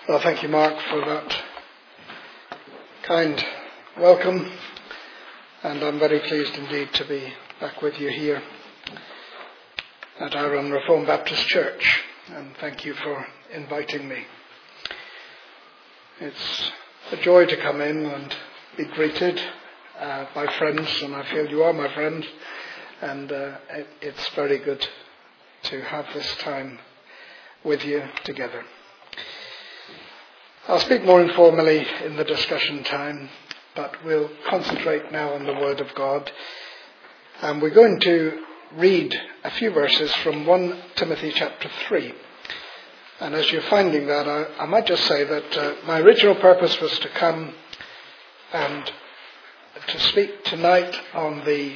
Well, thank you, Mark, for that kind welcome, and I'm very pleased indeed to be back with you here at Arran Reformed Baptist Church, and thank you for inviting me. It's a joy to come in and be greeted by friends, and I feel you are my friends, and it's very good to have this time with you together. I'll speak more informally in the discussion time, but we'll concentrate now on the Word of God. And we're going to read a few verses from 1 Timothy chapter 3. And as you're finding that, I might just say that my original purpose was to come and to speak tonight on the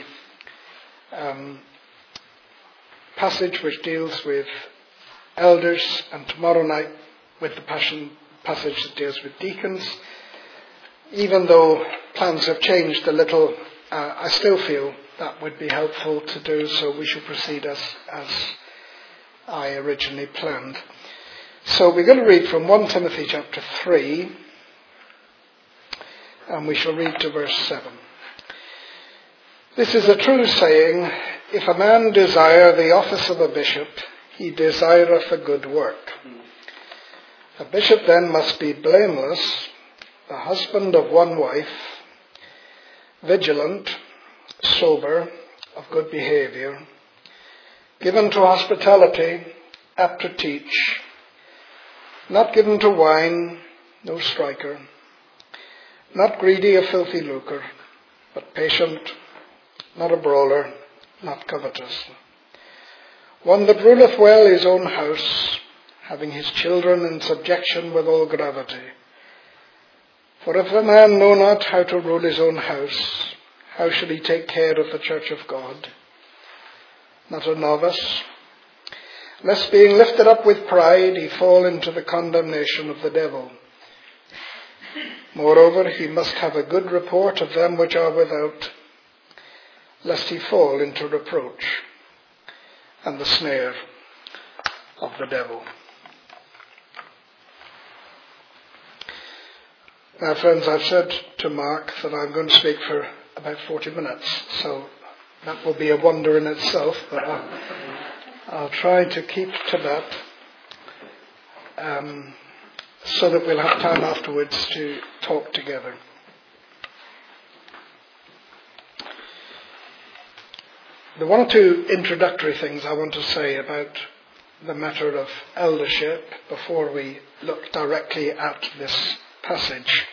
passage which deals with elders, and tomorrow night with the passage that deals with deacons. Even though plans have changed a little, I still feel that would be helpful to do, so we should proceed as I originally planned. So we're going to read from 1 Timothy chapter 3, and we shall read to verse 7. This is a true saying, if a man desire the office of a bishop, he desireth a good work. A bishop then must be blameless, the husband of one wife, vigilant, sober, of good behaviour, given to hospitality, apt to teach, not given to wine, no striker, not greedy of filthy lucre, but patient, not a brawler, not covetous. One that ruleth well his own house, having his children in subjection with all gravity. For if a man know not how to rule his own house, how shall he take care of the church of God? Not a novice, lest being lifted up with pride he fall into the condemnation of the devil. Moreover, he must have a good report of them which are without, lest he fall into reproach and the snare of the devil. Now, friends, I've said to Mark that I'm going to speak for about 40 minutes, so that will be a wonder in itself, but I'll try to keep to that so that we'll have time afterwards to talk together. The one or two introductory things I want to say about the matter of eldership before we look directly at this passage.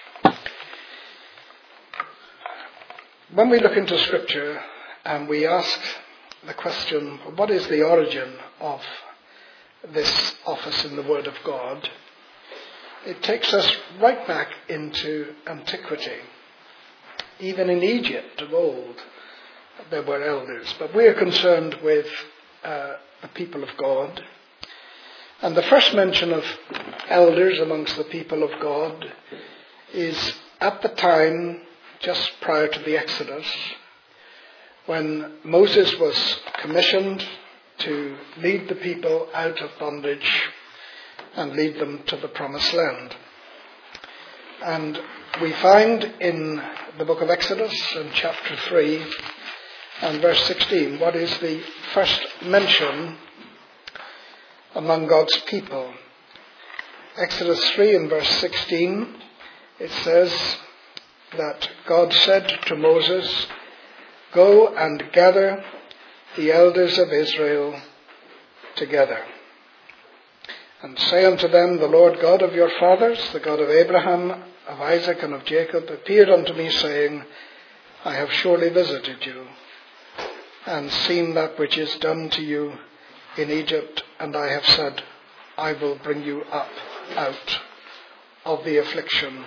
When we look into Scripture and we ask the question, what is the origin of this office in the Word of God? It takes us right back into antiquity. Even in Egypt of old, there were elders. But we are concerned with the people of God. And the first mention of elders amongst the people of God is at the time just prior to the Exodus, when Moses was commissioned to lead the people out of bondage and lead them to the promised land. And we find in the book of Exodus in chapter 3 and verse 16 what is the first mention among God's people. Exodus 3 and verse 16, it says that God said to Moses, "Go and gather the elders of Israel together, and say unto them, the Lord God of your fathers, the God of Abraham, of Isaac, and of Jacob, appeared unto me, saying, I have surely visited you, and seen that which is done to you in Egypt, and I have said, I will bring you up out of the affliction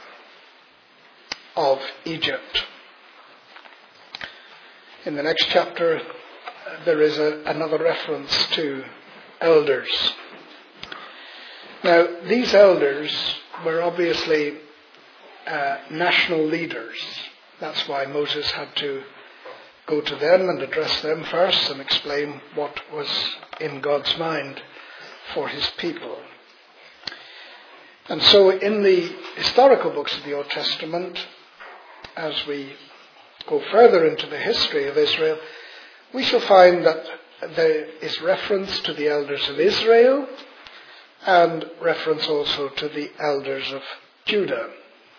of Egypt." In the next chapter, there is another reference to elders. Now, these elders were obviously national leaders. That's why Moses had to go to them and address them first and explain what was in God's mind for his people. And so in the historical books of the Old Testament, as we go further into the history of Israel, we shall find that there is reference to the elders of Israel and reference also to the elders of Judah.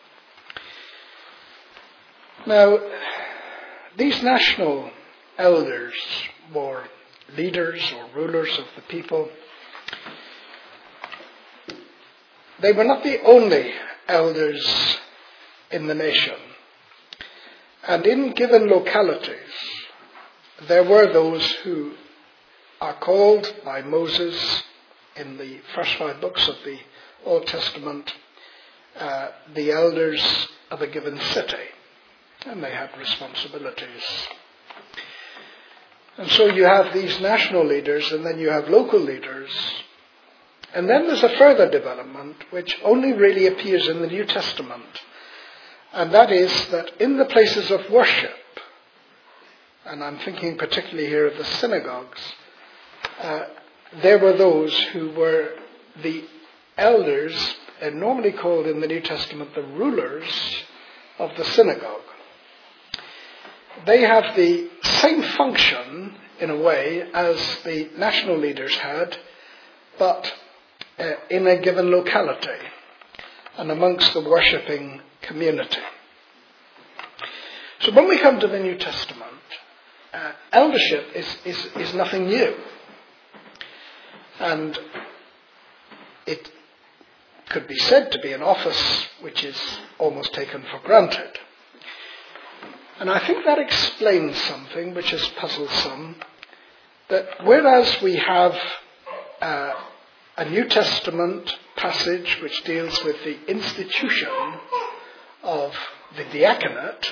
Now, these national elders, or leaders or rulers of the people, they were not the only elders in the nation. And in given localities, there were those who are called by Moses in the first 5 books of the Old Testament, the elders of a given city. And they had responsibilities. And so you have these national leaders, and then you have local leaders. And then there's a further development which only really appears in the New Testament. And that is that in the places of worship, and I'm thinking particularly here of the synagogues, there were those who were the elders, and normally called in the New Testament the rulers of the synagogue. They have the same function, in a way, as the national leaders had, but in a given locality and amongst the worshipping community. So when we come to the New Testament, eldership is nothing new. And it could be said to be an office which is almost taken for granted. And I think that explains something which has puzzled some, that whereas we have a New Testament passage which deals with the institution of the diaconate,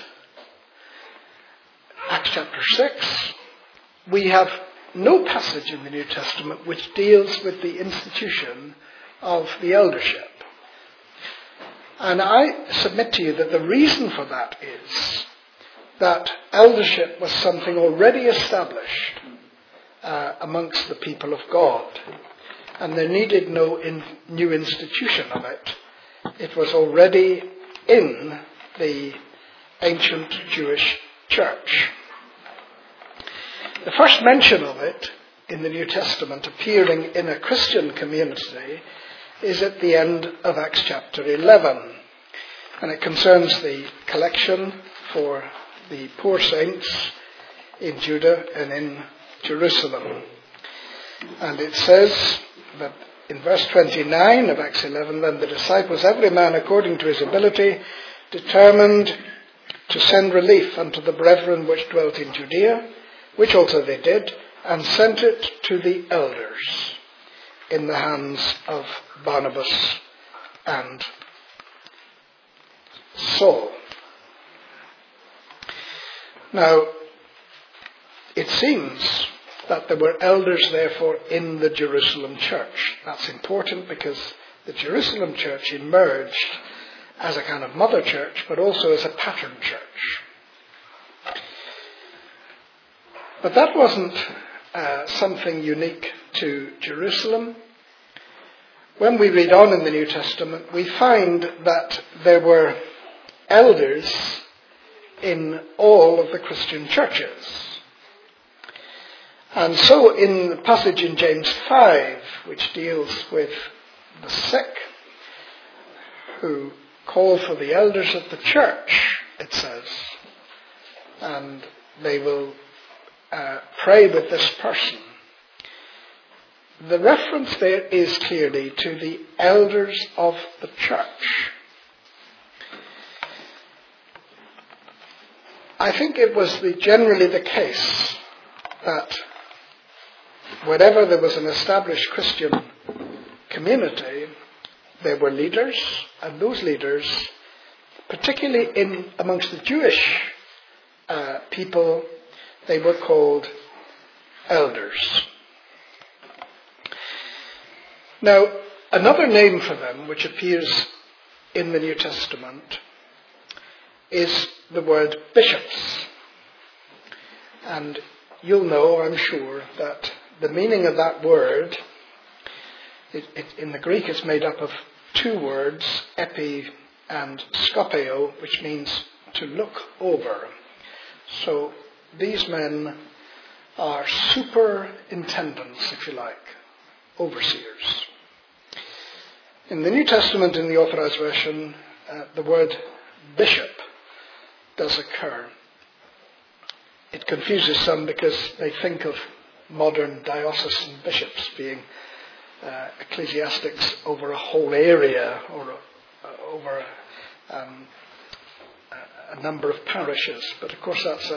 Acts chapter 6, we have no passage in the New Testament which deals with the institution of the eldership. And I submit to you that the reason for that is that eldership was something already established amongst the people of God, and there needed no new institution of it. It was already in the ancient Jewish church. The first mention of it in the New Testament appearing in a Christian community is at the end of Acts chapter 11, and it concerns the collection for the poor saints in Judah and in Jerusalem. And it says that in verse 29 of Acts 11, then the disciples, every man according to his ability, determined to send relief unto the brethren which dwelt in Judea, which also they did, and sent it to the elders in the hands of Barnabas and Saul. Now, it seems that there were elders, therefore, in the Jerusalem church. That's important because the Jerusalem church emerged as a kind of mother church, but also as a pattern church. But that wasn't something unique to Jerusalem. When we read on in the New Testament, we find that there were elders in all of the Christian churches. And so in the passage in James 5, which deals with the sick, who call for the elders of the church, it says, and they will pray with this person. The reference there is clearly to the elders of the church. I think it was generally the case that whenever there was an established Christian community, there were leaders, and those leaders, particularly amongst the Jewish people, they were called elders. Now, another name for them, which appears in the New Testament, is the word bishops. And you'll know, I'm sure, that the meaning of that word, in the Greek, it's made up of two words, epi and skopeo, which means to look over. So these men are superintendents, if you like, overseers. In the New Testament, in the Authorized Version, the word bishop does occur. It confuses some because they think of modern diocesan bishops being ecclesiastics over a whole area or over a number of parishes. But of course that's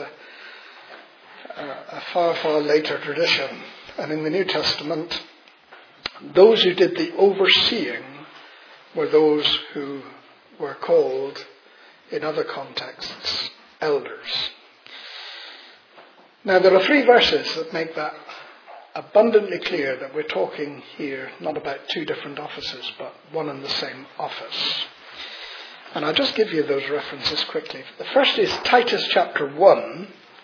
a far, far later tradition. And in the New Testament, those who did the overseeing were those who were called, in other contexts, elders. Now there are 3 verses that make that abundantly clear that we're talking here not about 2 different offices, but one and the same office. And I'll just give you those references quickly. The first is Titus chapter 1.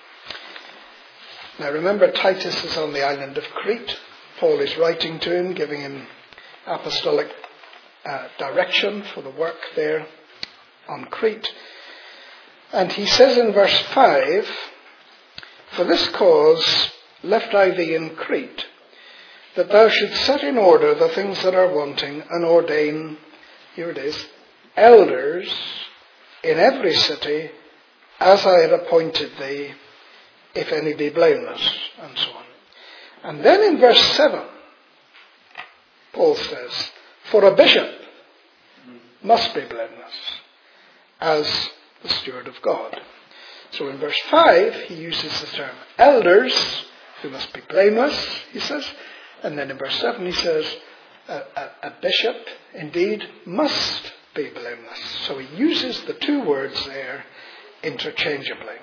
Now remember, Titus is on the island of Crete. Paul is writing to him, giving him apostolic direction for the work there on Crete. And he says in verse 5, "For this cause left I thee in Crete, that thou shouldst set in order the things that are wanting, and ordain," here it is, "elders in every city, as I had appointed thee, if any be blameless," and so on. And then in verse 7, Paul says, "For a bishop must be blameless, as the steward of God." So in verse 5, he uses the term elders, who must be blameless, he says. And then in verse 7, he says, a bishop, indeed, must be blameless. So he uses the 2 words there interchangeably.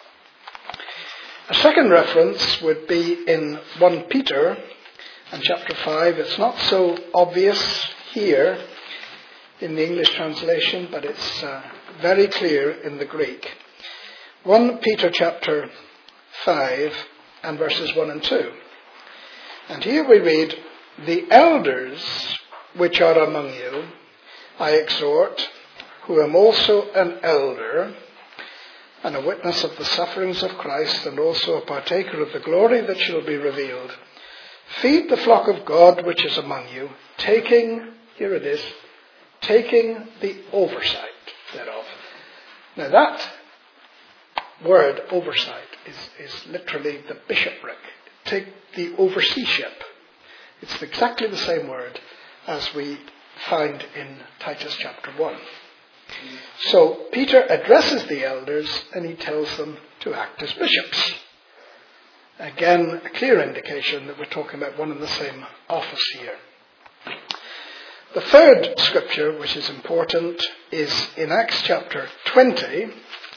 A second reference would be in 1 Peter and chapter 5. It's not so obvious here in the English translation, but it's very clear in the Greek. 1 Peter chapter 5 and verses 1 and 2. And here we read, "The elders which are among you, I exhort, who am also an elder, and a witness of the sufferings of Christ, and also a partaker of the glory that shall be revealed. Feed the flock of God which is among you, taking," here it is, "taking the oversight thereof." Now that word oversight is literally the bishopric. Take the overseership. It's exactly the same word as we find in Titus chapter 1. So Peter addresses the elders and he tells them to act as bishops. Again, a clear indication that we're talking about one and the same office here. The third scripture, which is important, is in Acts chapter 20.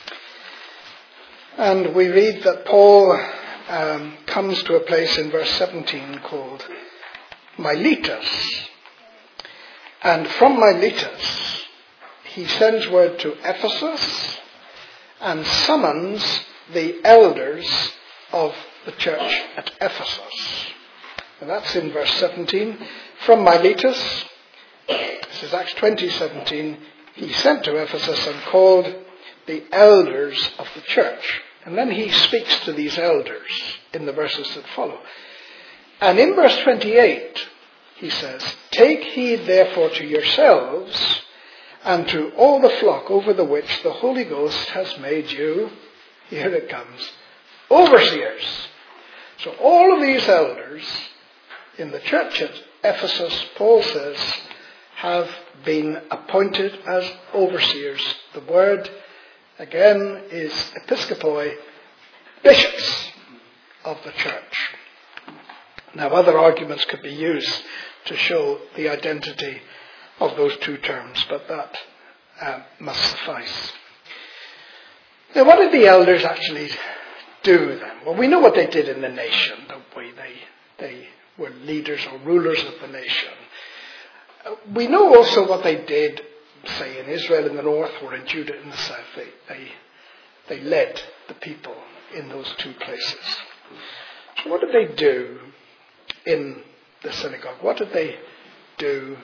And we read that Paul comes to a place in verse 17 called Miletus. And from Miletus, he sends word to Ephesus and summons the elders of the church at Ephesus. And that's in verse 17. From Miletus, this is Acts 20:17, he sent to Ephesus and called the elders of the church. And then he speaks to these elders in the verses that follow. And in verse 28, he says, "Take heed therefore to yourselves and to all the flock over the which the Holy Ghost has made you," here it comes, "overseers." So all of these elders in the church at Ephesus, Paul says, have been appointed as overseers. The word, again, is episkopoi, bishops of the church. Now, other arguments could be used to show the identity of those 2 terms, but that must suffice. Now, what did the elders actually do then? Well, we know what they did in the nation, don't we? They were leaders or rulers of the nation. We know also what they did, say, in Israel in the north or in Judah in the south. They led the people in those 2 places. So what did they do in the synagogue? What did they do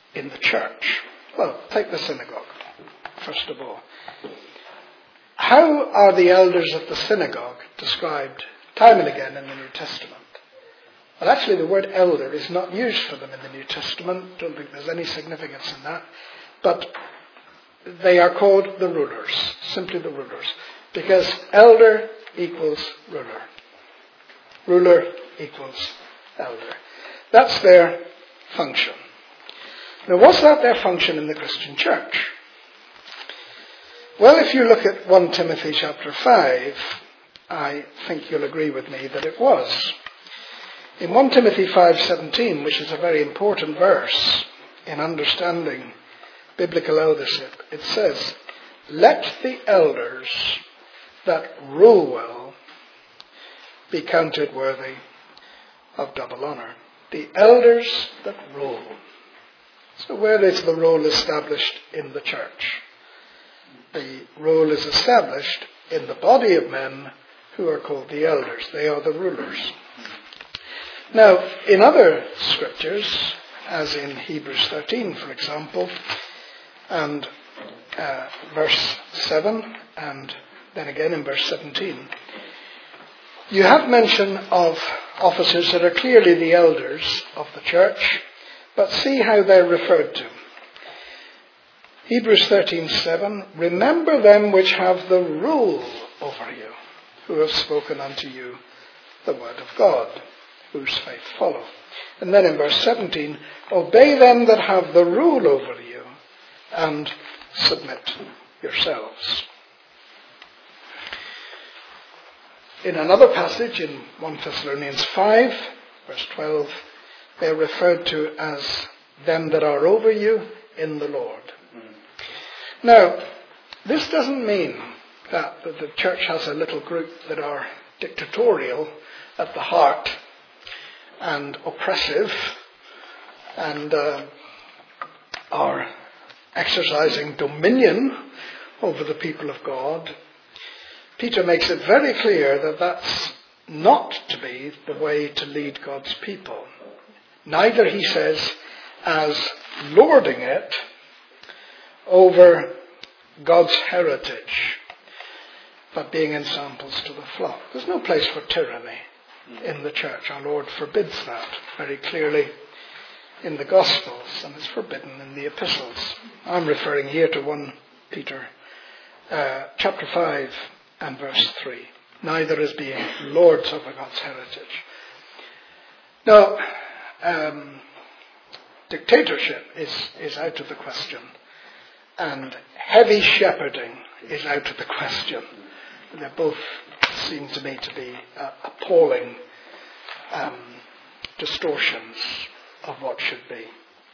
in the church? Well, take the synagogue, first of all. How are the elders of the synagogue described time and again in the New Testament? Well, actually, the word elder is not used for them in the New Testament. Don't think there's any significance in that. But they are called the rulers, simply the rulers, because elder equals ruler. Ruler equals elder. That's their function. Now, was that their function in the Christian church? Well, if you look at 1 Timothy chapter 5, I think you'll agree with me that it was. In 1 Timothy 5:17, which is a very important verse in understanding biblical eldership, it says, "Let the elders that rule well be counted worthy of double honour." The elders that rule. So where is the role established in the church? The role is established in the body of men who are called the elders. They are the rulers. Now, in other scriptures, as in Hebrews 13, for example, and verse 7, and then again in verse 17, you have mention of officers that are clearly the elders of the church, but see how they're referred to. Hebrews 13:7, "Remember them which have the rule over you, who have spoken unto you the word of God, whose faith follow." And then in verse 17, "Obey them that have the rule over you, and submit yourselves." In another passage, in 1 Thessalonians 5, verse 12, they are referred to as them that are over you in the Lord. Now, this doesn't mean that the church has a little group that are dictatorial at the heart and oppressive and are exercising dominion over the people of God. Peter makes it very clear that that's not to be the way to lead God's people. Neither, he says, as lording it over God's heritage, but being ensamples to the flock. There's no place for tyranny in the church. Our Lord forbids that very clearly in the Gospels, and it's forbidden in the epistles. I'm referring here to 1 Peter chapter 5 and verse 3. Neither as being lords over God's heritage. Now, dictatorship is out of the question, and heavy shepherding is out of the question. They both seem to me to be appalling distortions of what should be.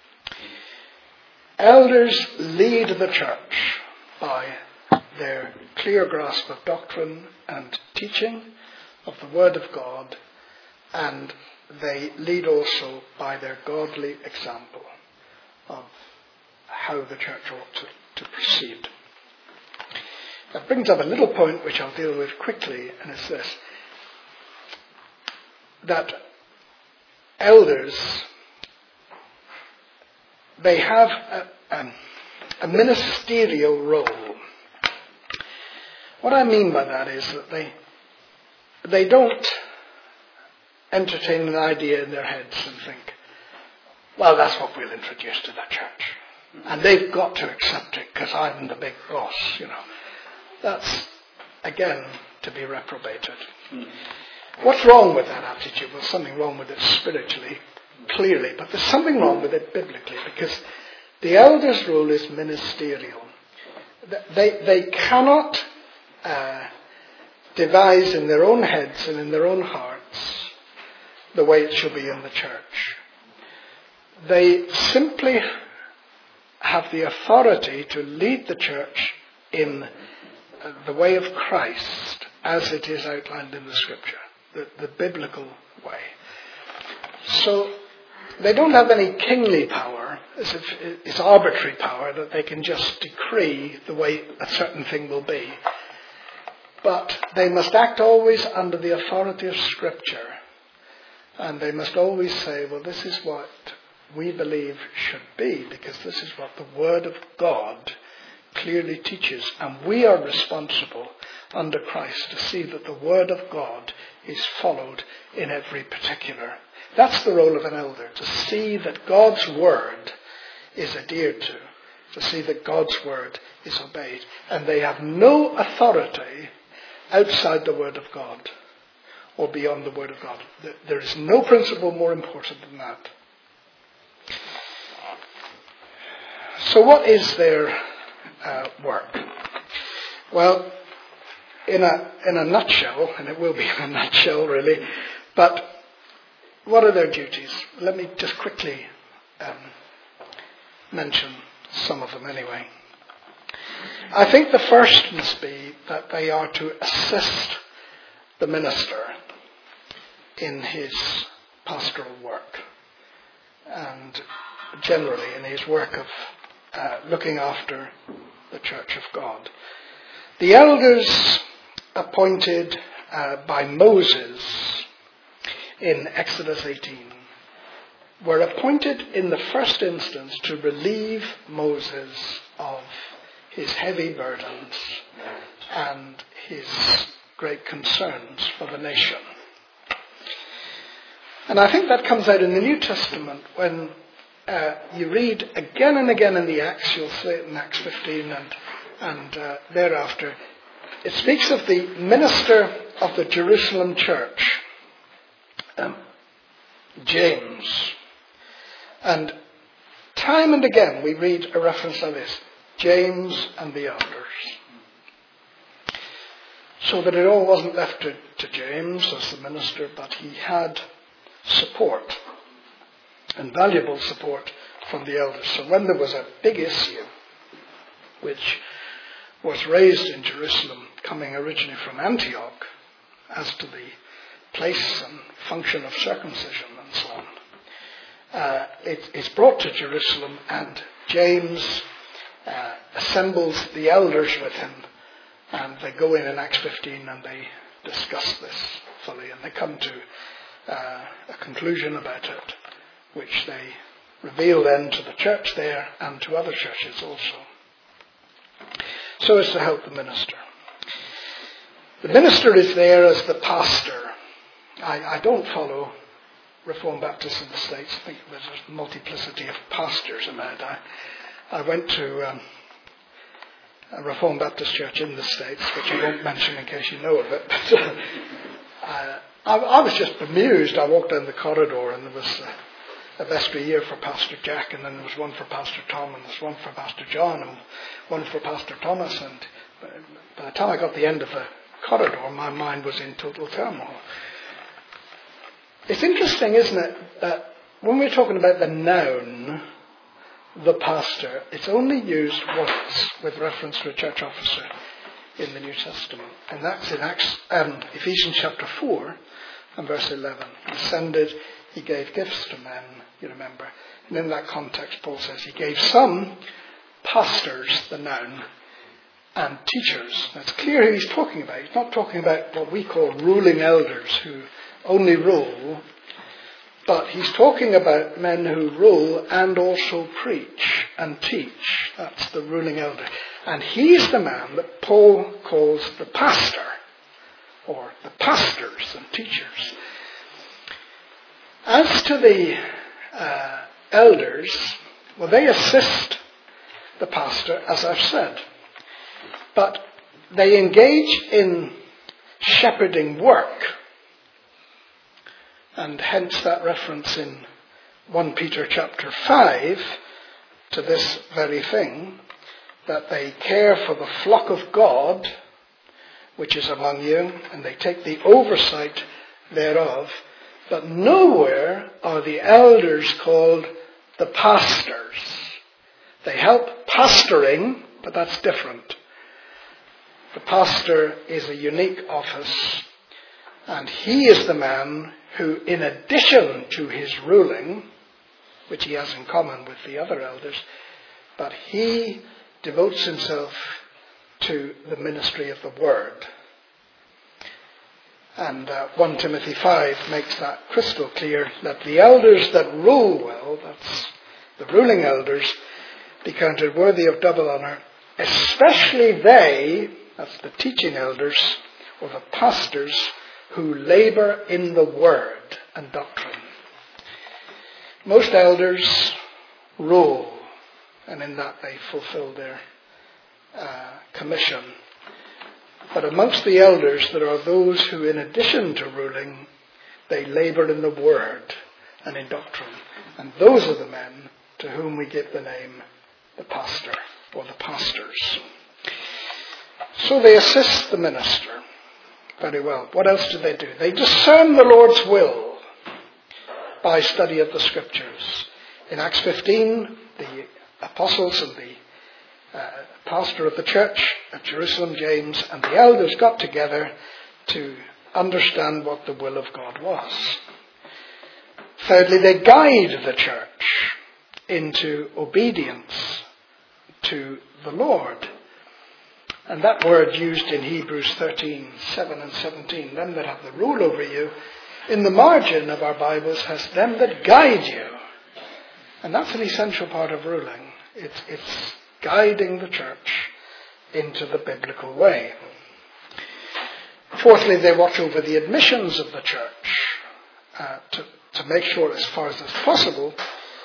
Elders lead the church by their clear grasp of doctrine and teaching of the Word of God, and they lead also by their godly example of how the church ought to proceed. That brings up a little point which I'll deal with quickly, and it's this: that elders, they have a ministerial role. What I mean by that is that they don't entertain an idea in their heads and think, well, that's what we'll introduce to the church, and they've got to accept it because I'm the big boss, you know. That's, again, to be reprobated. What's wrong with that attitude? Well, something wrong with it spiritually, clearly, but there's something wrong with it biblically, because the elders' role is ministerial. They cannot devise in their own heads and in their own hearts the way it should be in the church. They simply have the authority to lead the church in the way of Christ as it is outlined in the Scripture, the biblical way. So they don't have any kingly power, as if it's arbitrary power that they can just decree the way a certain thing will be. But they must act always under the authority of Scripture. And they must always say, well, this is what we believe should be, because this is what the Word of God clearly teaches, and we are responsible under Christ to see that the Word of God is followed in every particular. That's the role of an elder, to see that God's Word is adhered to see that God's Word is obeyed. And they have no authority outside the Word of God or beyond the Word of God. There is no principle more important than that. So what is their work? Well, in a nutshell, and it will be in a nutshell really, but what are their duties? Let me just quickly mention some of them anyway. I think the first must be that they are to assist the minister in his pastoral work and generally in his work of looking after the Church of God. The elders appointed by Moses in Exodus 18 were appointed in the first instance to relieve Moses of his heavy burdens and his great concerns for the nation. And I think that comes out in the New Testament when you read again and again in the Acts, you'll see it in Acts 15 and thereafter, it speaks of the minister of the Jerusalem church, James. And time and again we read a reference to this, James and the elders. So that it all wasn't left to James as the minister, but he had support and valuable support from the elders. So when there was a big issue, which was raised in Jerusalem, coming originally from Antioch, as to the place and function of circumcision and so on, it's brought to Jerusalem, and James assembles the elders with him, and they go in Acts 15 and they discuss this fully, and they come to a conclusion about it, which they reveal then to the church there and to other churches also, so as to help the minister. The minister is there as the pastor. I don't follow Reformed Baptists in the States. I think there's a multiplicity of pastors about. I went to a Reformed Baptist church in the States, which I won't mention in case you know of it. But I was just bemused. I walked down the corridor and there was a vestry here for Pastor Jack, and then there was one for Pastor Tom, and there was one for Pastor John, and one for Pastor Thomas. And by the time I got to the end of the corridor, my mind was in total turmoil. It's interesting, isn't it, that when we're talking about the noun, the pastor, it's only used once with reference to a church officer in the New Testament. And that's in Ephesians chapter 4 and verse 11. He ascended, he gave gifts to men, you remember. And in that context, Paul says he gave some pastors, the noun, and teachers. Now, it's clear who he's talking about. He's not talking about what we call ruling elders who only rule, but he's talking about men who rule and also preach and teach. That's the ruling elder. And he's the man that Paul calls the pastor, or the pastors and teachers. As to the elders, well, they assist the pastor, as I've said, but they engage in shepherding work. And hence that reference in 1 Peter chapter 5 to this very thing, that they care for the flock of God, which is among you, and they take the oversight thereof. But nowhere are the elders called the pastors. They help pastoring, but that's different. The pastor is a unique office, and he is the man who, in addition to his ruling, which he has in common with the other elders, but he devotes himself to the ministry of the word. And 1 Timothy 5 makes that crystal clear, that the elders that rule well, that's the ruling elders, be counted worthy of double honour, especially they, that's the teaching elders, or the pastors, who labour in the word and doctrine. Most elders rule, and in that they fulfill their commission. But amongst the elders there are those who, in addition to ruling, they labour in the word and in doctrine. And those are the men to whom we give the name the pastor or the pastors. So they assist the minister. Very well. What else do? They discern the Lord's will by study of the Scriptures. In Acts 15, the apostles and the pastor of the church at Jerusalem, James, and the elders got together to understand what the will of God was. Thirdly, they guide the church into obedience to the Lord. And that word used in Hebrews 13:7 and 17, them that have the rule over you, in the margin of our Bibles has them that guide you. And that's an essential part of ruling. It's guiding the church into the biblical way. Fourthly, they watch over the admissions of the church to make sure as far as is possible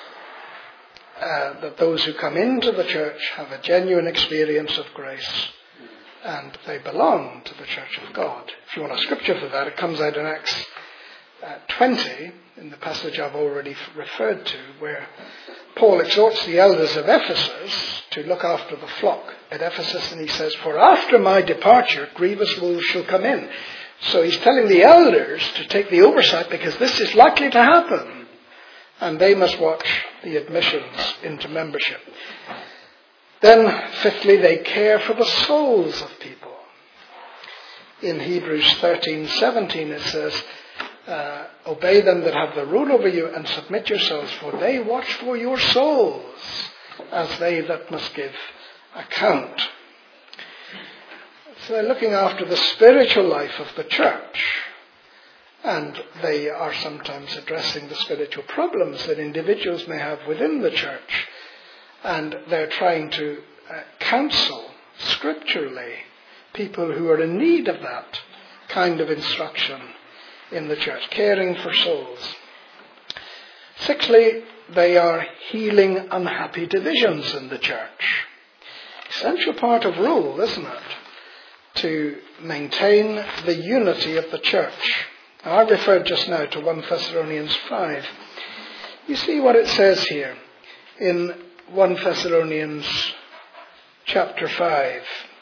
that those who come into the church have a genuine experience of grace and they belong to the church of God. If you want a scripture for that, it comes out in Acts 20, in the passage I've already referred to, where Paul exhorts the elders of Ephesus to look after the flock at Ephesus, and he says, "For after my departure, grievous wolves shall come in." So he's telling the elders to take the oversight because this is likely to happen. And they must watch the admissions into membership. Then, fifthly, they care for the souls of people. In Hebrews 13:17 it says, "Obey them that have the rule over you and submit yourselves, for they watch for your souls as they that must give account." So they're looking after the spiritual life of the church. And they are sometimes addressing the spiritual problems that individuals may have within the church. And they're trying to counsel scripturally people who are in need of that kind of instruction in the church, caring for souls. Sixthly, they are healing unhappy divisions in the church. Essential part of rule, isn't it? To maintain the unity of the church. I referred just now to 1 Thessalonians 5. You see what it says here in 1 Thessalonians chapter 5.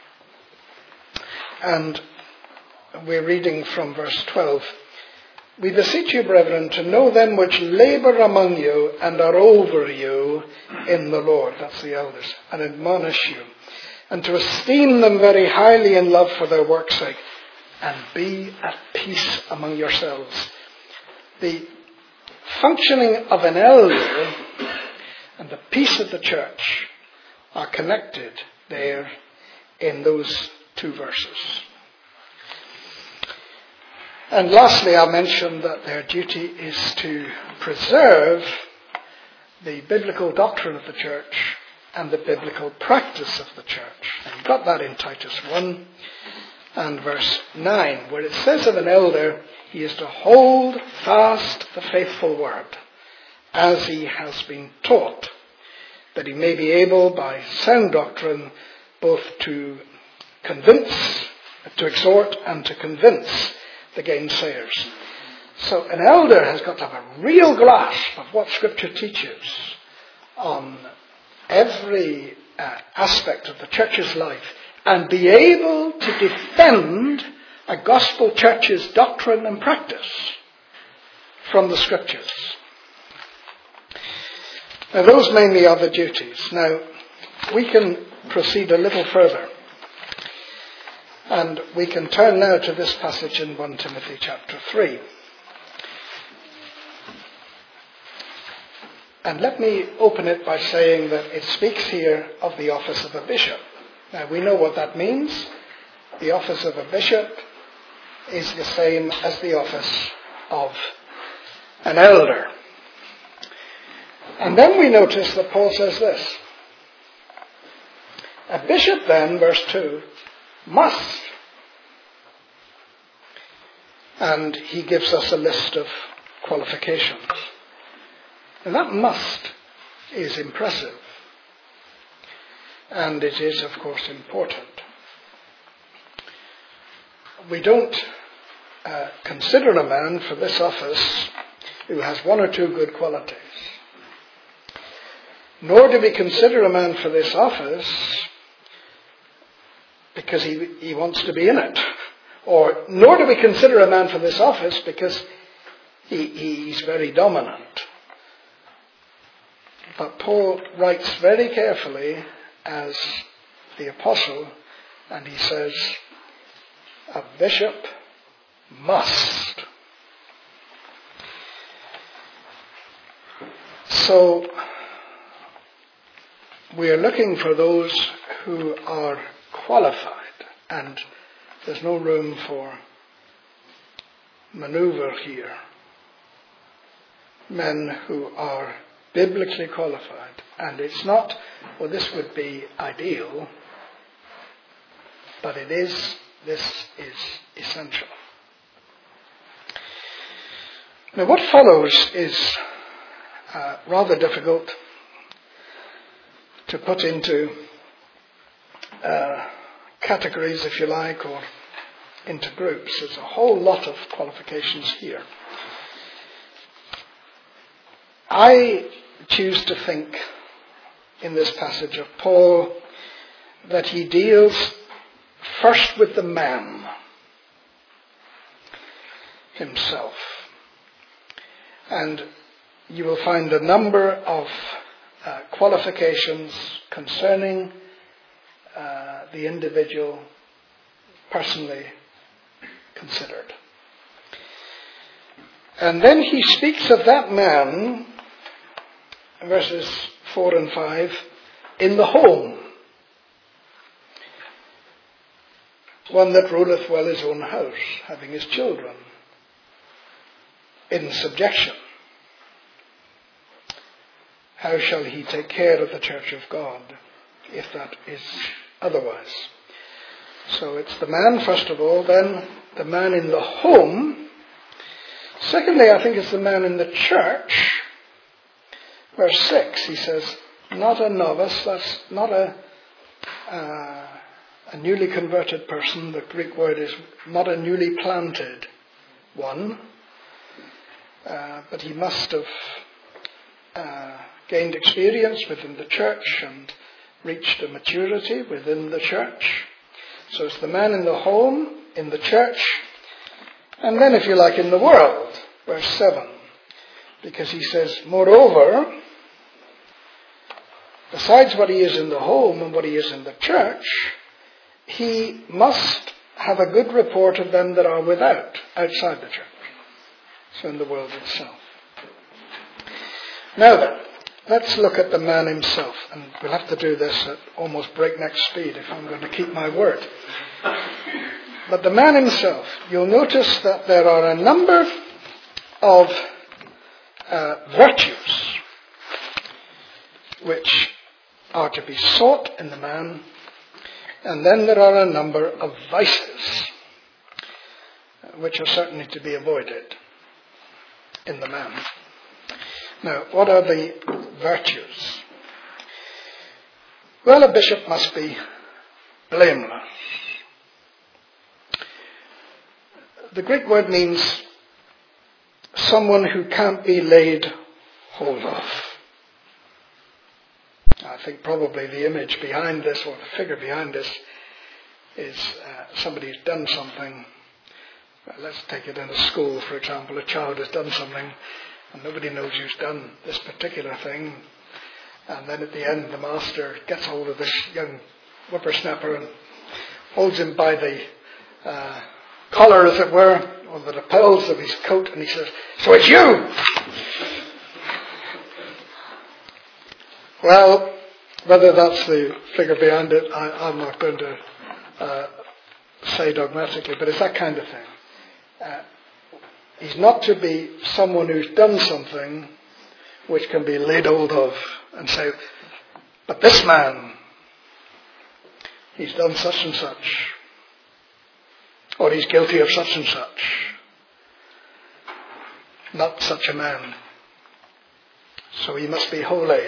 And we're reading from verse 12. "We beseech you, brethren, to know them which labour among you and are over you in the Lord," that's the elders, "and admonish you, and to esteem them very highly in love for their work's sake, and be at peace among yourselves." The functioning of an elder and the peace of the church are connected there in those two verses. And lastly, I'll mention that their duty is to preserve the biblical doctrine of the church and the biblical practice of the church. And you've got that in Titus 1 and verse 9, where it says of an elder, he is to hold fast the faithful word as he has been taught, that he may be able by sound doctrine both to exhort and to convince the gainsayers. So an elder has got to have a real grasp of what Scripture teaches on every aspect of the church's life and be able to defend a gospel church's doctrine and practice from the Scriptures. Now those mainly are the duties. Now we can proceed a little further. And we can turn now to this passage in 1 Timothy chapter 3. And let me open it by saying that it speaks here of the office of a bishop. Now we know what that means. The office of a bishop is the same as the office of an elder. And then we notice that Paul says this. A bishop then, verse 2, must. And he gives us a list of qualifications. And that must is impressive. And it is, of course, important. We don't consider a man for this office who has one or two good qualities. Nor do we consider a man for this office because he wants to be in it. Or nor do we consider a man for this office because he's very dominant. But Paul writes very carefully as the apostle, and he says, a bishop must. So we are looking for those who are qualified, and there's no room for maneuver here. Men who are biblically qualified. And it's not, well, this would be ideal, but this is essential. Now what follows is rather difficult to put into categories, if you like, or into groups. There's a whole lot of qualifications here. I choose to think in this passage of Paul that he deals first with the man himself. And you will find a number of qualifications concerning the individual personally considered. And then he speaks of that man, verses 4 and 5, in the home. One that ruleth well his own house, having his children in subjection. How shall he take care of the church of God if that is otherwise? So it's the man first of all, then the man in the home. Secondly, I think it's the man in the church. Verse 6, he says, not a novice, that's not a newly converted person. The Greek word is not a newly planted one, but he must have gained experience within the church and reached a maturity within the church. So it's the man in the home, in the church, and then, if you like, in the world, verse 7, because he says, moreover, besides what he is in the home and what he is in the church, he must have a good report of them that are without, outside the church. So in the world itself. Now then, let's look at the man himself. And we'll have to do this at almost breakneck speed if I'm going to keep my word. But the man himself, you'll notice that there are a number of virtues which are to be sought in the man, and then there are a number of vices which are certainly to be avoided in the man. Now, what are the virtues? Well, a bishop must be blameless. The Greek word means someone who can't be laid hold of. I think probably the image behind this, or the figure behind this, is somebody who's done something. Let's take it in a school, for example. A child has done something and nobody knows who's done this particular thing. And then at the end, the master gets hold of this young whippersnapper and holds him by the collar, as it were, or the lapels of his coat, and he says, "So it's you!" Well, whether that's the figure behind it, I'm not going to say dogmatically, but it's that kind of thing. He's not to be someone who's done something which can be laid hold of and say, but this man, he's done such and such, or he's guilty of such and such. Not such a man. So he must be holy.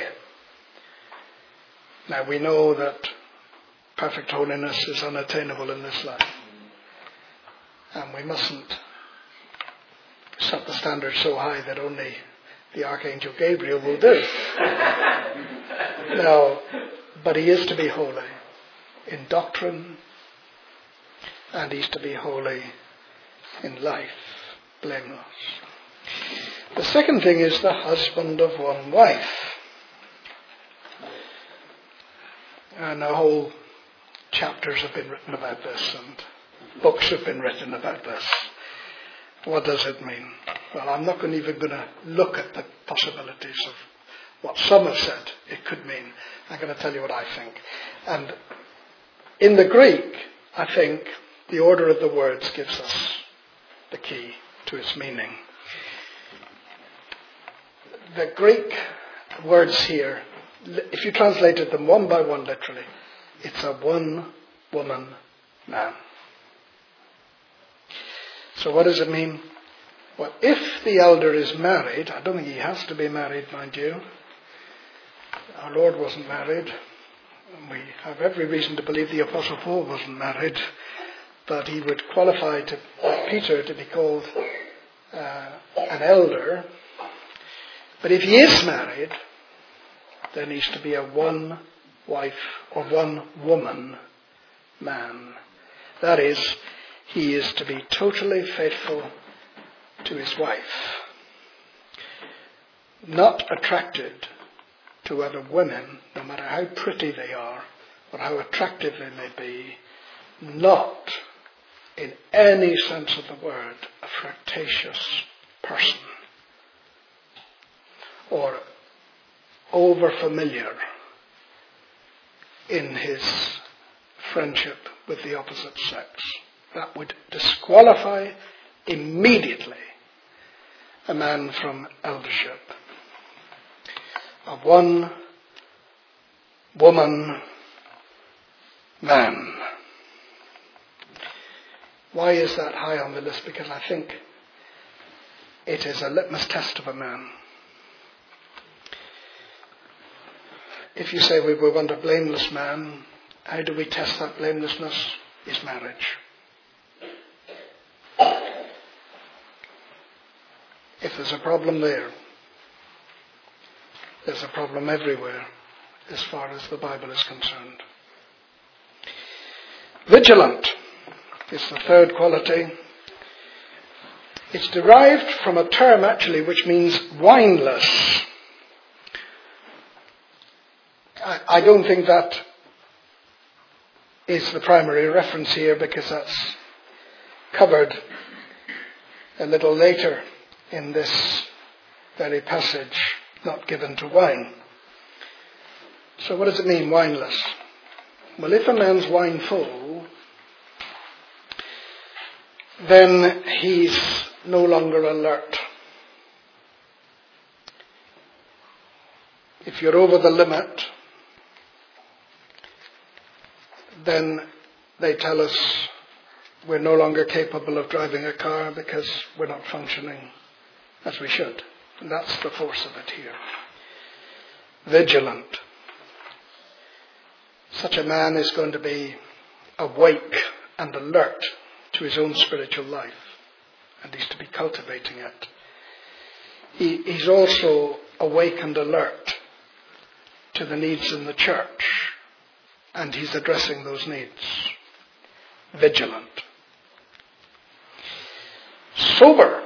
Now we know that perfect holiness is unattainable in this life. And we mustn't set the standard so high that only the Archangel Gabriel will do. No, but he is to be holy in doctrine, and he's to be holy in life, blameless. The second thing is the husband of one wife. And whole chapters have been written about this, and books have been written about this. What does it mean? Well, I'm not even going to look at the possibilities of what some have said it could mean. I'm going to tell you what I think. And in the Greek, I think the order of the words gives us the key to its meaning. The Greek words here, if you translated them one by one literally, it's a one-woman man. So what does it mean? Well, if the elder is married, I don't think he has to be married, mind you. Our Lord wasn't married. And we have every reason to believe the Apostle Paul wasn't married. But he would qualify Peter to be called an elder. But if he is married, there needs to be a one wife or one woman man. That is, he is to be totally faithful to his wife, not attracted to other women, no matter how pretty they are or how attractive they may be, not in any sense of the word a flirtatious person or over-familiar in his friendship with the opposite sex. That would disqualify immediately a man from eldership. A one woman man. Why is that high on the list? Because I think it is a litmus test of a man. If you say we want a blameless man, how do we test that blamelessness? Is marriage. If there's a problem there, there's a problem everywhere as far as the Bible is concerned. Vigilant is the third quality. It's derived from a term actually which means wineless. I don't think that is the primary reference here, because that's covered a little later in this very passage, not given to wine. So what does it mean, wineless? Well, if a man's wine full, then he's no longer alert. If you're over the limit, then they tell us we're no longer capable of driving a car because we're not functioning as we should. And that's the force of it here. Vigilant. Such a man is going to be awake and alert to his own spiritual life, and he's to be cultivating it. He's also awake and alert to the needs in the church, and he's addressing those needs. Vigilant. Sober.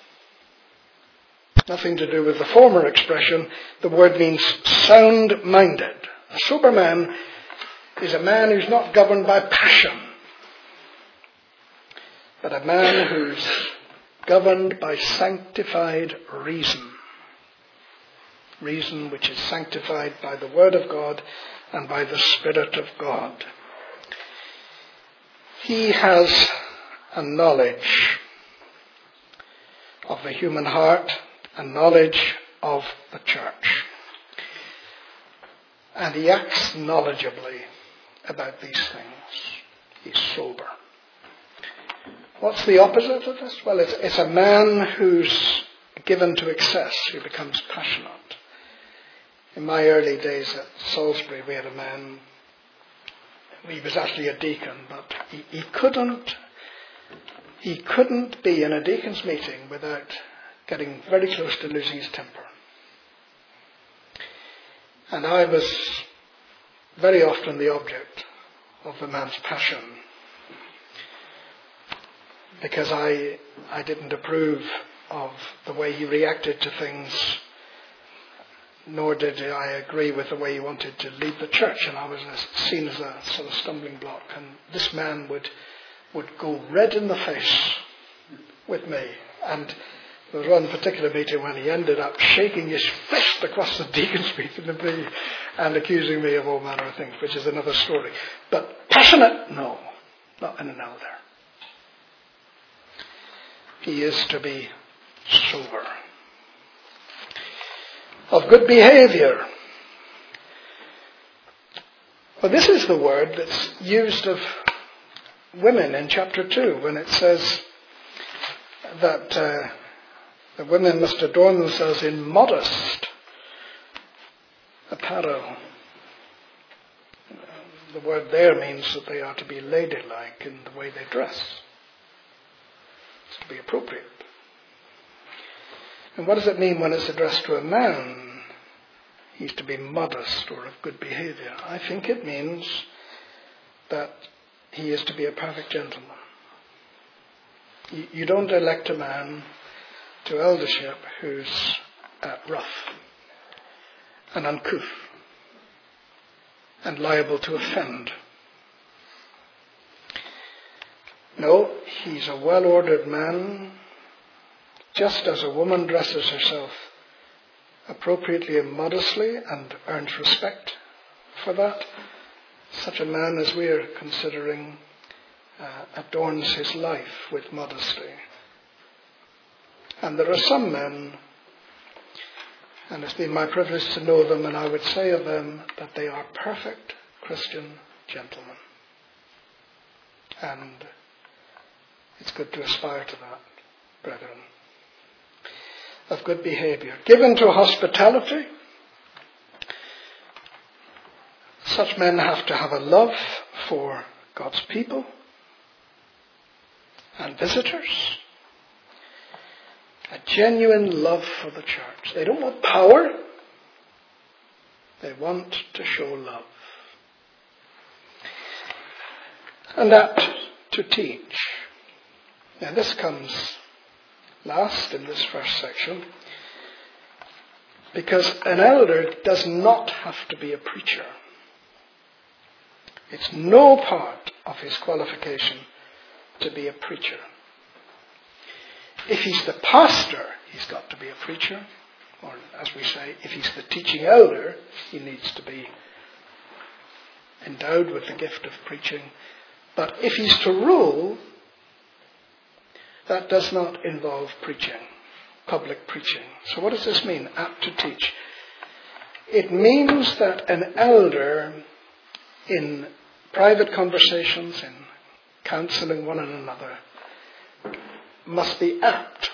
Nothing to do with the former expression. The word means sound-minded. A sober man is a man who's not governed by passion, but a man who's governed by sanctified reason. Reason which is sanctified by the Word of God and by the Spirit of God. He has a knowledge of the human heart and knowledge of the church. And he acts knowledgeably about these things. He's sober. What's the opposite of this? Well, it's a man who's given to excess, who becomes passionate. In my early days at Salisbury, we had a man, he was actually a deacon, but he couldn't be in a deacon's meeting without getting very close to losing his temper. And I was very often the object of the man's passion, because I didn't approve of the way he reacted to things, nor did I agree with the way he wanted to lead the church, and I was seen as a sort of stumbling block. And this man would go red in the face with me. And there was one particular meeting when he ended up shaking his fist across the deacon's meeting at me and accusing me of all manner of things, which is another story. But passionate? No, not in an elder. He is to be sober. Of good behavior. Well, this is the word that's used of women in chapter 2 when it says that the women must adorn themselves in modest apparel. The word there means that they are to be ladylike in the way they dress. It's to be appropriate. And what does it mean when it's addressed to a man? He's to be modest or of good behavior. I think it means that he is to be a perfect gentleman. You don't elect a man to eldership who's rough and uncouth and liable to offend. No, he's a well-ordered man. Just as a woman dresses herself appropriately and modestly and earns respect for that, such a man as we are considering adorns his life with modesty. And there are some men, and it's been my privilege to know them, and I would say of them that they are perfect Christian gentlemen. And it's good to aspire to that, brethren. Of good behavior. Given to hospitality. Such men have to have a love for God's people and visitors. A genuine love for the church. They don't want power. They want to show love. And that to teach. Now this comes last in this first section, because an elder does not have to be a preacher. It's no part of his qualification to be a preacher. If he's the pastor, he's got to be a preacher. Or as we say, if he's the teaching elder, he needs to be endowed with the gift of preaching. But if he's to rule, that does not involve preaching, public preaching. So what does this mean, apt to teach? It means that an elder, in private conversations, in counselling one another, must be apt.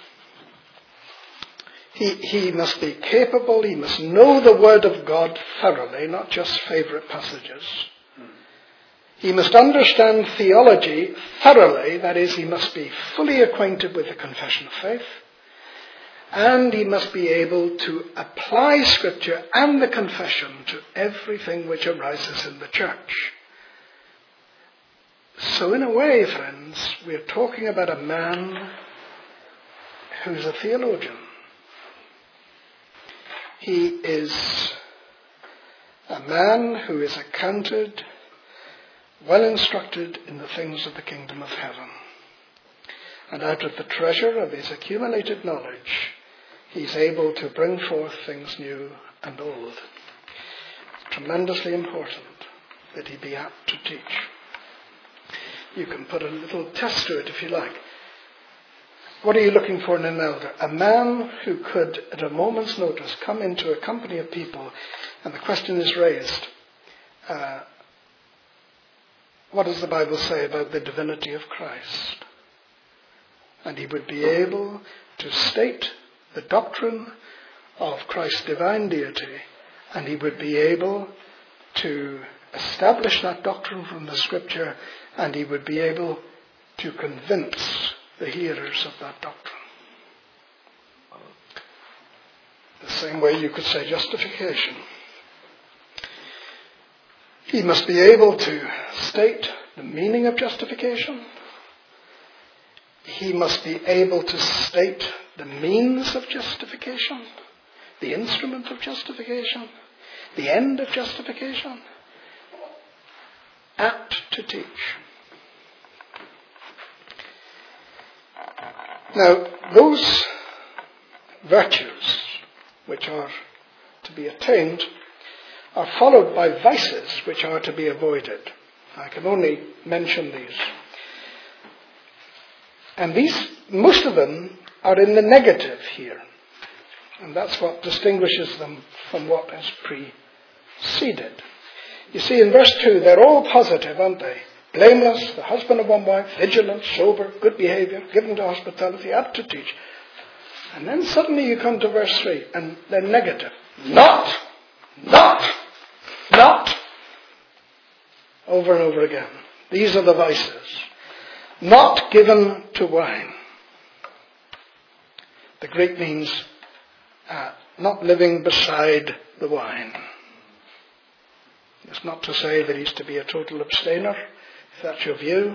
He must be capable, he must know the Word of God thoroughly, not just favourite passages. He must understand theology thoroughly, that is, he must be fully acquainted with the confession of faith, and he must be able to apply Scripture and the confession to everything which arises in the church. So in a way, friends, we're talking about a man who's a theologian. He is a man who is accounted well instructed in the things of the kingdom of heaven. And out of the treasure of his accumulated knowledge, he's able to bring forth things new and old. It's tremendously important that he be apt to teach. You can put a little test to it if you like. What are you looking for in an elder? A man who could, at a moment's notice, come into a company of people and the question is raised, what does the Bible say about the divinity of Christ? And he would be able to state the doctrine of Christ's divine deity, and he would be able to establish that doctrine from the Scripture, and he would be able to convince the hearers of that doctrine. The same way you could say justification. He must be able to state the meaning of justification. He must be able to state the means of justification, the instrument of justification, the end of justification. Apt to teach. Now, those virtues which are to be attained are followed by vices which are to be avoided. I can only mention these. And these, most of them, are in the negative here. And that's what distinguishes them from what has preceded. You see, in verse 2, they're all positive, aren't they? Blameless, the husband of one wife, vigilant, sober, good behavior, given to hospitality, apt to teach. And then suddenly you come to verse 3, and they're negative. Not. Over and over again. These are the vices. Not given to wine. The Greek means not living beside the wine. It's not to say that he's to be a total abstainer. If that's your view,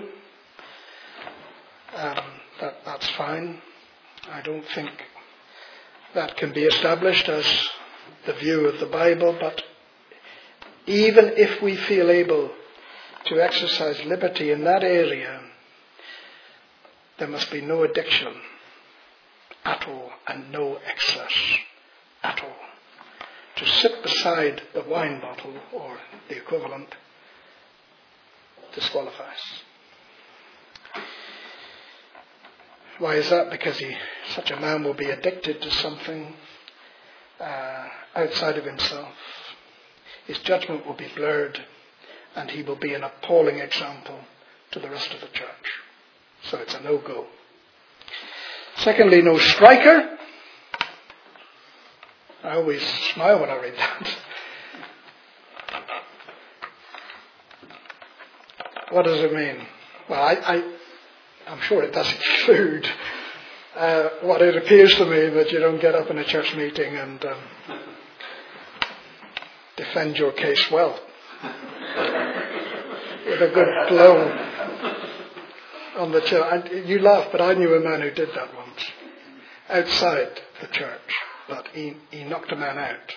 that's fine. I don't think that can be established as the view of the Bible, but even if we feel able to exercise liberty in that area, there must be no addiction at all and no excess at all. To sit beside the wine bottle or the equivalent disqualifies. Why is that? Because such a man will be addicted to something outside of himself. His judgment will be blurred, and he will be an appalling example to the rest of the church. So it's a no-go. Secondly, no striker. I always smile when I read that. What does it mean? Well, I'm sure it does include what it appears to me that you don't get up in a church meeting and defend your case well with a good blow on the church. You laugh, but I knew a man who did that once outside the church. But he knocked a man out.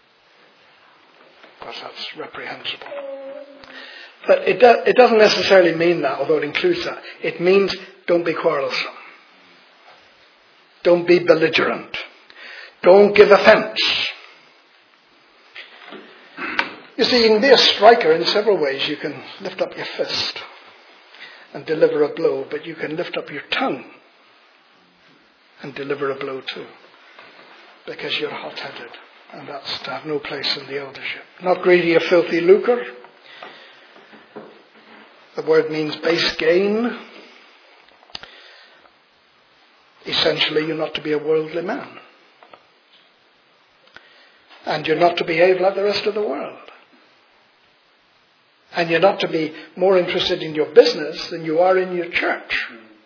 Of course, that's reprehensible. But it doesn't necessarily mean that, although it includes that. It means don't be quarrelsome. Don't be belligerent. Don't give offence. You see, you can be a striker in several ways. You can lift up your fist and deliver a blow, but you can lift up your tongue and deliver a blow too, because you're hot-headed, and that's to have no place in the eldership. Not greedy of filthy lucre. The word means base gain. Essentially, you're not to be a worldly man. And you're not to behave like the rest of the world. And you're not to be more interested in your business than you are in your church.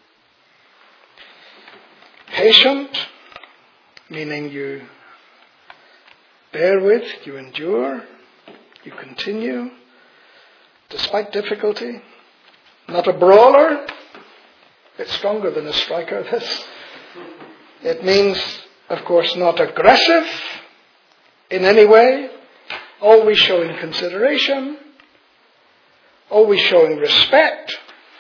Patient, meaning you bear with, you endure, you continue, despite difficulty. Not a brawler. It's stronger than a striker, this. It means, of course, not aggressive in any way, always showing consideration, always showing respect,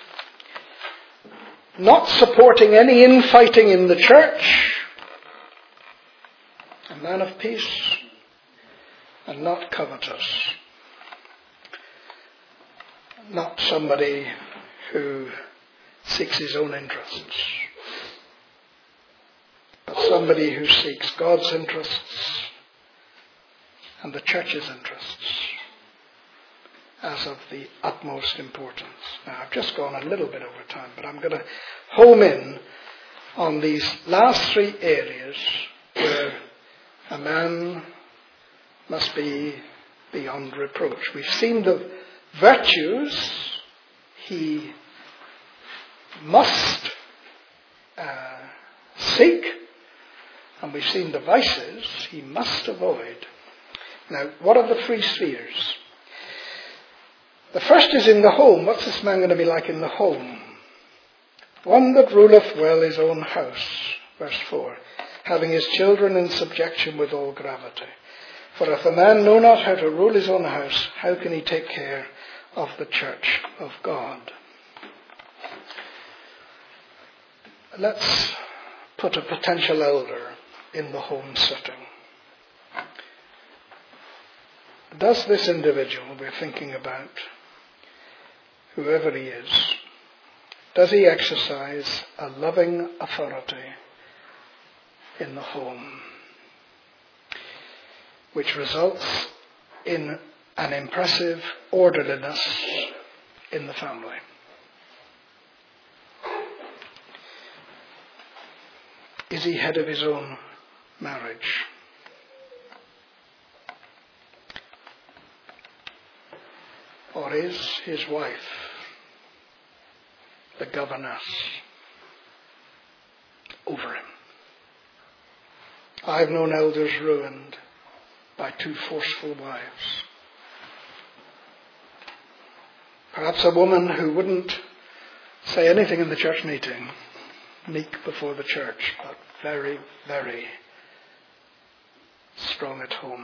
not supporting any infighting in the church, a man of peace, and not covetous. Not somebody who seeks his own interests. somebody who seeks God's interests and the church's interests as of the utmost importance. Now, I've just gone a little bit over time, but I'm going to home in on these last three areas where a man must be beyond reproach. We've seen the virtues he must seek, and we've seen the vices he must avoid. Now, what are the three spheres? The first is in the home. What's this man going to be like in the home? One that ruleth well his own house, verse 4, having his children in subjection with all gravity. For if a man know not how to rule his own house, how can he take care of the church of God? Let's put a potential elder in the home setting. Does this individual we're thinking about, whoever he is, does he exercise a loving authority in the home, which results in an impressive orderliness in the family? Is he head of his own marriage? Or is his wife the governess over him? I've known elders ruined by two forceful wives. Perhaps a woman who wouldn't say anything in the church meeting, meek before the church, but very, very strong at home.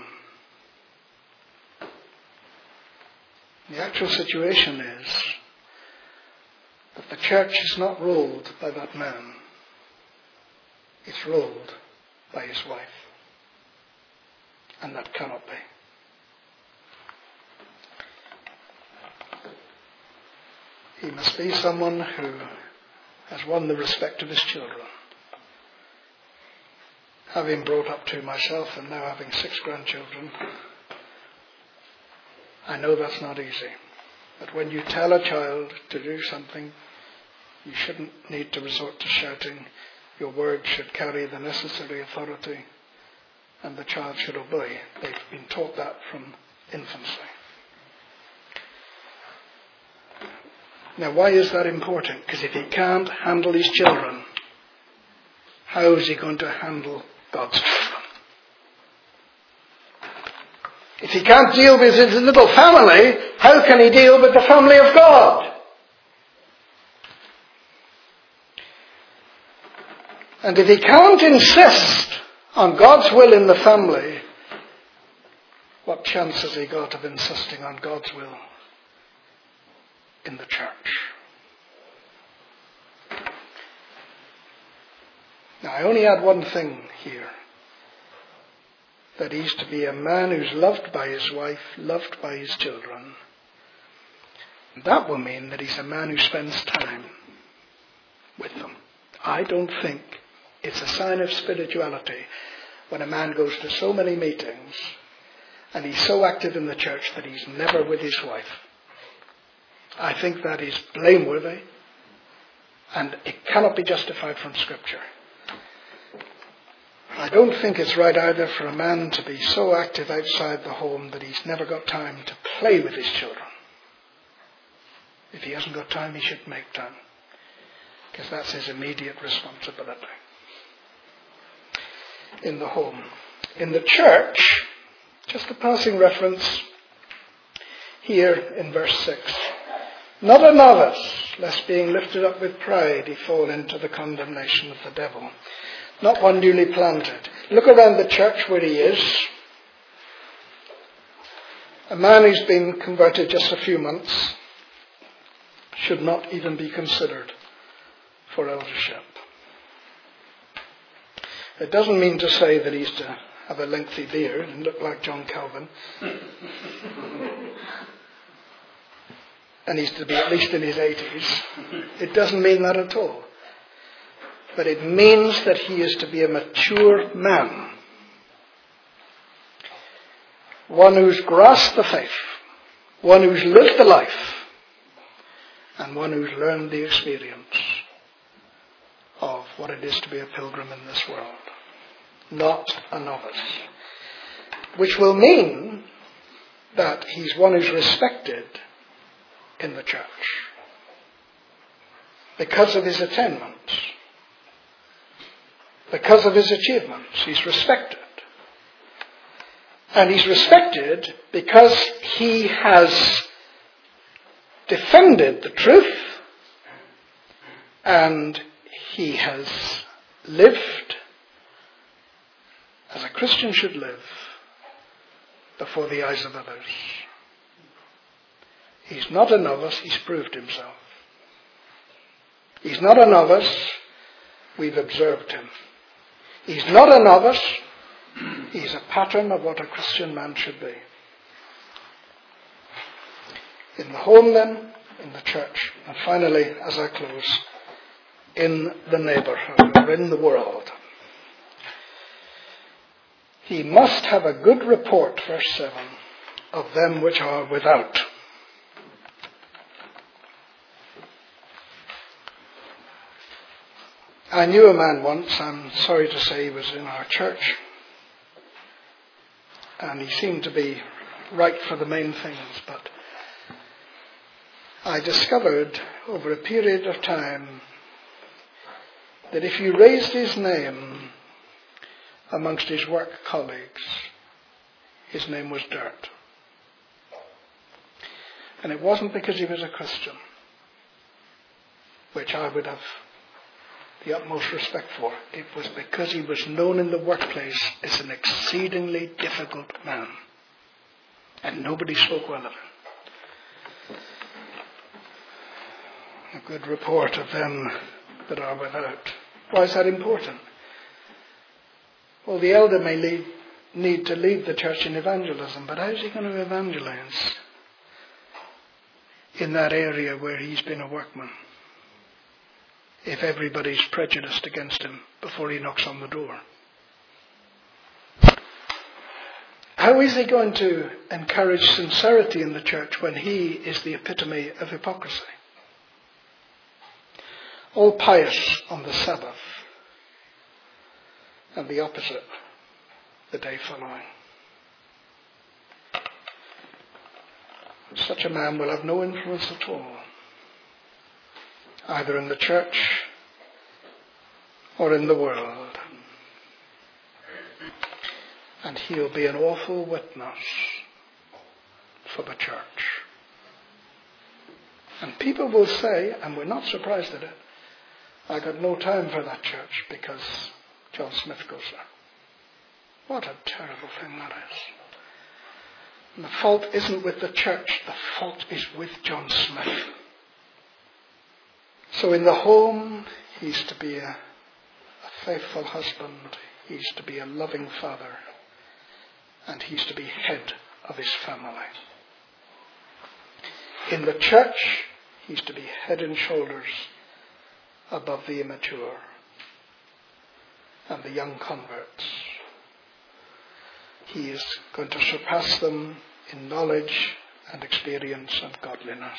The actual situation is that the church is not ruled by that man. It's ruled by his wife. And that cannot be. He must be someone who has won the respect of his children. Having brought up two myself and now having 6 grandchildren, I know that's not easy. But when you tell a child to do something, you shouldn't need to resort to shouting. Your words should carry the necessary authority, and the child should obey. They've been taught that from infancy. Now, why is that important? Because if he can't handle his children, how is he going to handle God's children? If he can't deal with his little family, how can he deal with the family of God? And if he can't insist on God's will in the family, what chance has he got of insisting on God's will in the church? Now, I only add one thing here. That he's to be a man who's loved by his wife, loved by his children. And that will mean that he's a man who spends time with them. I don't think it's a sign of spirituality when a man goes to so many meetings and he's so active in the church that he's never with his wife. I think that is blameworthy and it cannot be justified from Scripture. I don't think it's right either for a man to be so active outside the home that he's never got time to play with his children. If he hasn't got time, he should make time, because that's his immediate responsibility in the home. In the church, just a passing reference here in verse 6. Not a novice, lest being lifted up with pride he fall into the condemnation of the devil. Not one newly planted. Look around the church where he is. A man who's been converted just a few months should not even be considered for eldership. It doesn't mean to say that he's to have a lengthy beard and look like John Calvin. And he's to be at least in his 80s. It doesn't mean that at all. but it means that he is to be a mature man. One who's grasped the faith, one who's lived the life, and one who's learned the experience of what it is to be a pilgrim in this world. Not a novice. Which will mean that he's one who's respected in the church because of his attainments, because of his achievements. He's respected. And he's respected because he has defended the truth and he has lived as a Christian should live before the eyes of others. He's not a novice, he's proved himself. He's not a novice, we've observed him. He's not a novice, he's a pattern of what a Christian man should be. In the home then, in the church, and finally, as I close, in the neighbourhood, or in the world. He must have a good report, verse 7, of them which are without. I knew a man once, I'm sorry to say he was in our church, and he seemed to be right for the main things, but I discovered over a period of time that if you raised his name amongst his work colleagues, his name was dirt. And it wasn't because he was a Christian, which I would have the utmost respect for. It was because he was known in the workplace as an exceedingly difficult man. And nobody spoke well of him. A good report of them that are without. Why is that important? Well, the elder may need to lead the church in evangelism, but how is he going to evangelize in that area where he's been a workman if everybody's prejudiced against him before he knocks on the door? How is he going to encourage sincerity in the church when he is the epitome of hypocrisy? All pious on the Sabbath, and the opposite the day following. Such a man will have no influence at all, either in the church or in the world. And he'll be an awful witness for the church. And people will say, and we're not surprised at it, I got no time for that church because John Smith goes there. What a terrible thing that is. And the fault isn't with the church, the fault is with John Smith. So in the home, he's to be a faithful husband, he's to be a loving father, and he's to be head of his family. In the church, he's to be head and shoulders above the immature and the young converts. He is going to surpass them in knowledge and experience and godliness.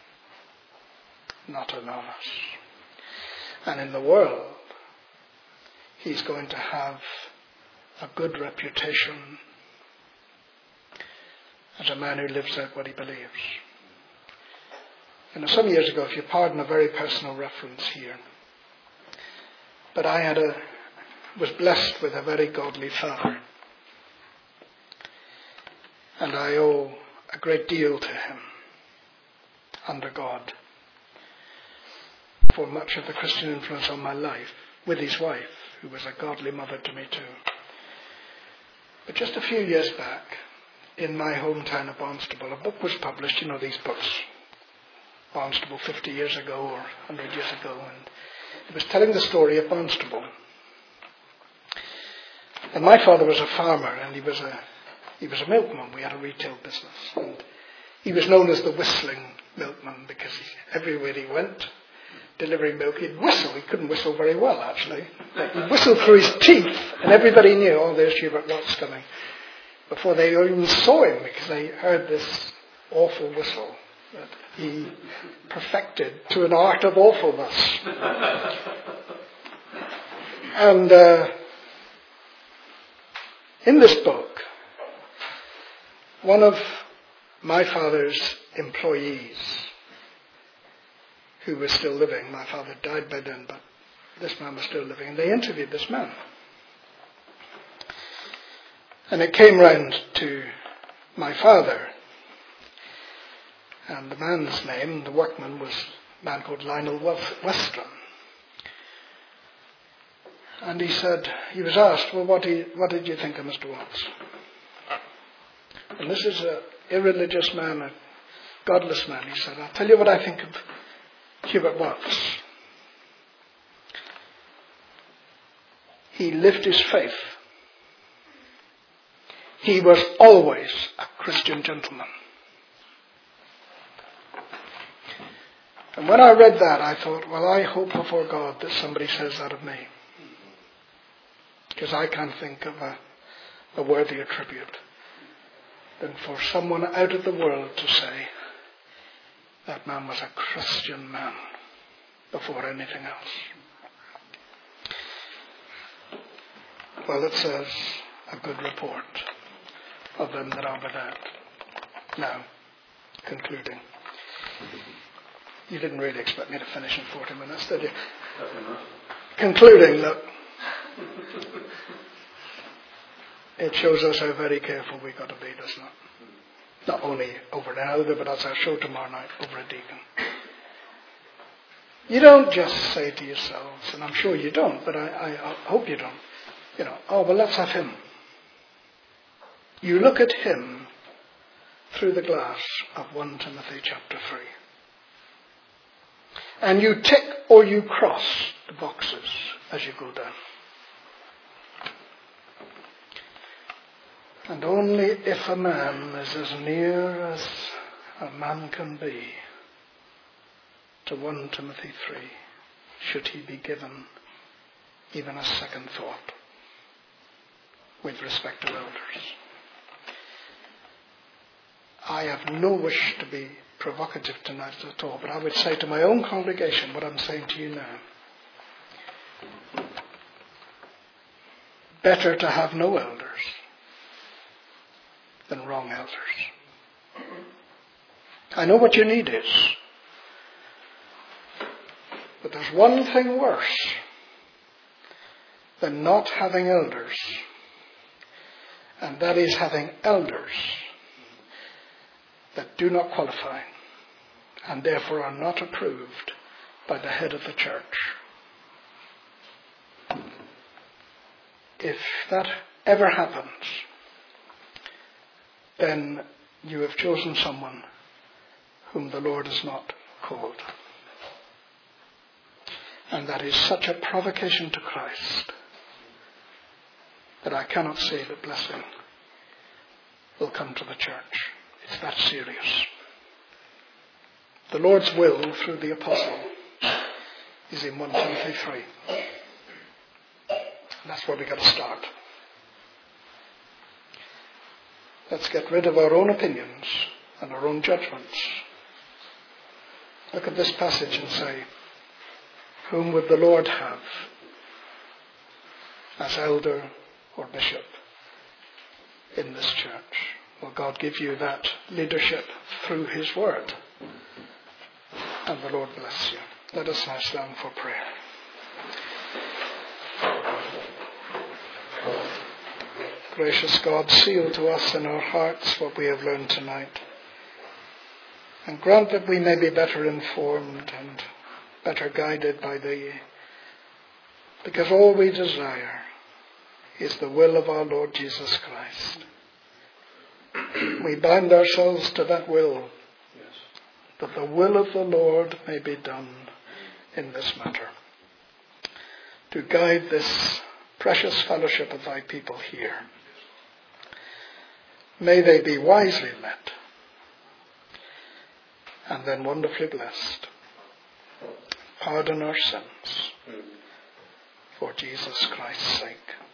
Not a novice. And in the world, he's going to have a good reputation as a man who lives out what he believes. You know, some years ago, if you pardon a very personal reference here, but I was blessed with a very godly father. And I owe a great deal to him, under God, for much of the Christian influence on my life, with his wife, who was a godly mother to me too. But just a few years back, in my hometown of Barnstable, a book was published, you know these books, Barnstable 50 years ago or 100 years ago, and it was telling the story of Barnstable. And my father was a farmer, and he was a milkman. We had a retail business, and he was known as the whistling milkman because everywhere he went, delivering milk, he'd whistle. He couldn't whistle very well, actually. But he'd whistle through his teeth, and everybody knew, oh, there's Hubert Watts coming, before they even saw him, because they heard this awful whistle that he perfected to an art of awfulness. And in this book, one of my father's employees, who was still living, my father died by then, but this man was still living, and they interviewed this man. And it came round to my father. And the man's name, the workman, was a man called Lionel Westron. And he said, he was asked, well, what did you think of Mr. Watts? And this is an irreligious man, a godless man. He said, I'll tell you what I think of Hubert Watts. He lived his faith. He was always a Christian gentleman. And when I read that, I thought, well, I hope before God that somebody says that of me. Because I can't think of a worthier tribute than for someone out of the world to say that man was a Christian man before anything else. Well, it says a good report of them that are without. Now, concluding. You didn't really expect me to finish in 40 minutes, did you? Concluding that it shows us how very careful we've got to be, doesn't it? Not only over an elder, but as our show tomorrow night, over a deacon. You don't just say to yourselves, and I'm sure you don't, but I hope you don't, oh, well, let's have him. You look at him through the glass of 1 Timothy chapter 3. And you tick or you cross the boxes as you go down. And only if a man is as near as a man can be to 1 Timothy 3 should he be given even a second thought with respect to elders. I have no wish to be provocative tonight at all, but I would say to my own congregation what I'm saying to you now. Better to have no elders than wrong elders. I know what your need is, but there's one thing worse than not having elders, and that is having elders that do not qualify and therefore are not approved by the head of the church. If that ever happens, then you have chosen someone whom the Lord has not called. And that is such a provocation to Christ that I cannot say that blessing will come to the church. It's that serious. The Lord's will through the apostle is in 1 Timothy 3. And that's where we've got to start. Let's get rid of our own opinions and our own judgments. Look at this passage and say, whom would the Lord have as elder or bishop in this church? Will God give you that leadership through his word? And the Lord bless you. Let us now stand for prayer. Gracious God, seal to us in our hearts what we have learned tonight. And grant that we may be better informed and better guided by thee. Because all we desire is the will of our Lord Jesus Christ. We bind ourselves to that will, that the will of the Lord may be done in this matter. To guide this precious fellowship of thy people here. May they be wisely led and then wonderfully blessed. pardon our sins for Jesus Christ's sake.